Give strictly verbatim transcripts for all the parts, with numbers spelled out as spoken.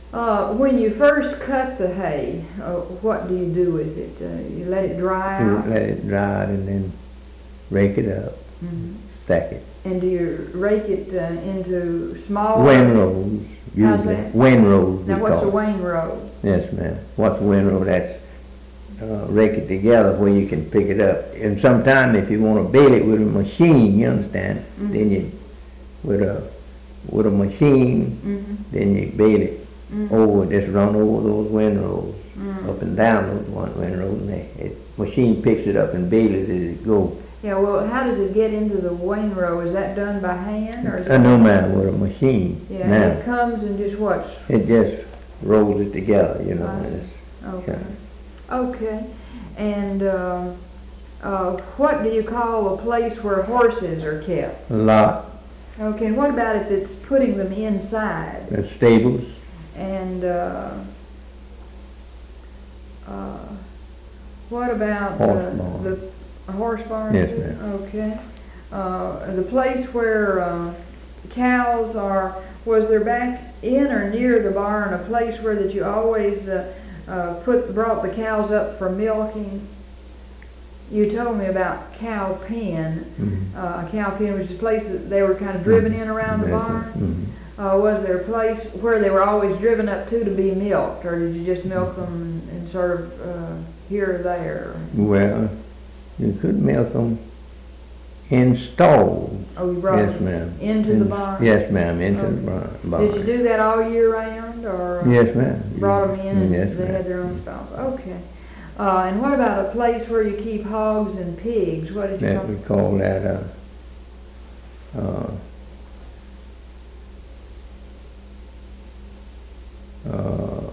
Uh, when you first cut the hay, uh, what do you do with it? Uh, you let it dry You out? let it dry and then rake it up, Mhm. stack it. And do you rake it uh, into small? Windrows, How's usually. that? Windrows, we Now what's a call it. windrow? Yes, ma'am. What's a windrow? That's uh, rake it together where you can pick it up. And sometimes if you want to bale it with a machine, you understand, Mhm. then you, with a, with a machine, Mhm. then you bale it Mhm. over, just run over those windrows, Mhm. up and down those one windrows, and the it, machine picks it up and bales it as it goes. Yeah, well, how does it get into the windrow? Is that done by hand or is it? Uh, no, ma'am, with a machine. Yeah, and Now, it comes and just what? it just rolls it together, you know, Right. and it's Okay. kind Okay. And uh, uh, what do you call a place where horses are kept? of a lot. Okay, and what about if it's putting them inside? The stables, And uh, uh, what about Horse uh, barn. the a horse barn? Yes, too? ma'am. Okay. Uh, the place where uh, cows are, was there back in or near the barn a place where that you always uh, uh, put brought the cows up for milking? You told me about cow pen. Mhm. Uh, a cow pen was a place that they were kind of driven in around the Yes, barn. mhm. Uh, was there a place where they were always driven up to to be milked, or did you just milk them and, and sort of uh, here or there? Well, you could milk them in stalls. Oh, you brought Yes, them ma'am. into In- the barn? Yes, ma'am, into Okay. the barn. barn. Did you do that all year round, or uh, Yes, ma'am. brought them in and Yes, they ma'am. had their own stalls? Okay. Uh, and what about a place where you keep hogs and pigs? What did you That call we call that a, uh, uh,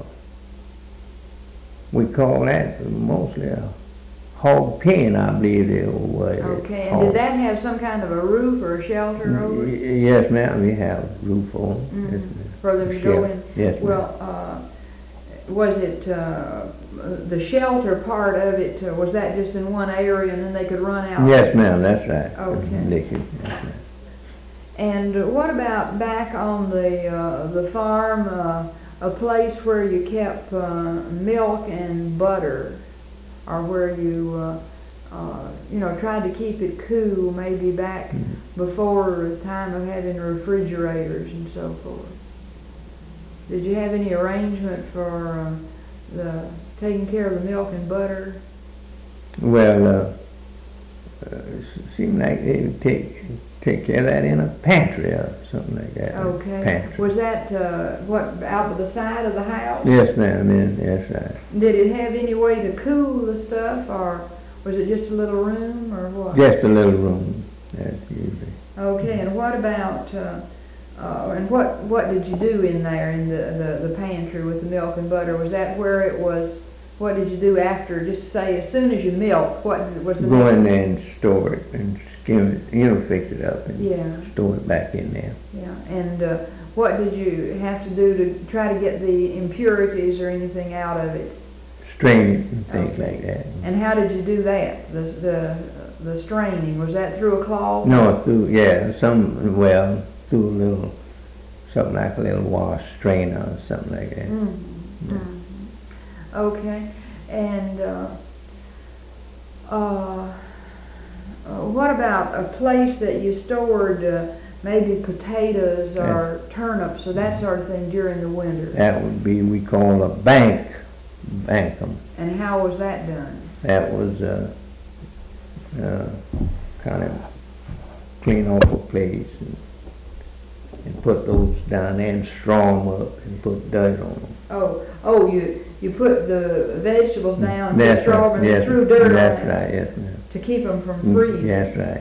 we call that mostly a hog pen, I believe the old way. Okay, and did that have some kind of a roof or a shelter over it? Yes, ma'am, we have roof on. Mhm. Yes, ma'am. For them to go Shelter. in? Yes, ma'am. Well, uh, was it, uh, the shelter part of it, uh, was that just in one area and then they could run out? Yes, ma'am, that's right. Okay. They could, yes, ma'am. And what about back on the, uh, the farm, uh, a place where you kept, uh, milk and butter? Or where you, uh, uh, you know, tried to keep it cool, maybe back Mhm. before the time of having refrigerators and so forth? Did you have any arrangement for uh, the taking care of the milk and butter? Well, uh, uh, it seemed like they would take, take care of that in a pantry or something like that. Okay. Pantry. Was that uh, what out the side of the house? Yes, ma'am, yes, yes, right. Did it have any way to cool the stuff, or was it just a little room, or what? Just a little room, that's usually. Okay. And what about? Uh, uh, and what what did you do in there in the, the the pantry with the milk and butter? Was that where it was? What did you do after? Just say as soon as you milk, what was the Go next- in there and store it and skim it, you know, fix it up and Yeah. store it back in there. Yeah, and uh, what did you have to do to try to get the impurities or anything out of it? Strain it and things Okay. like that. And how did you do that? The the the straining, was that through a cloth? No, through, yeah, some, well, through a little, something like a little wash strainer or something like that. Mm. Yeah. Mhm. Okay, and uh, uh, uh, what about a place that you stored uh, maybe potatoes or turnips or that sort of thing during the winter? That would be, we call a bank, bank 'em. And how was that done? That was, uh, uh, kind of clean off a place and, and put those down there and straw 'em up and put dirt on them. Oh, oh, you you put the vegetables down, and That's straw right, and yes, threw dirt on that's it right, yes, ma'am. to keep them from Mm, freezing. That's right.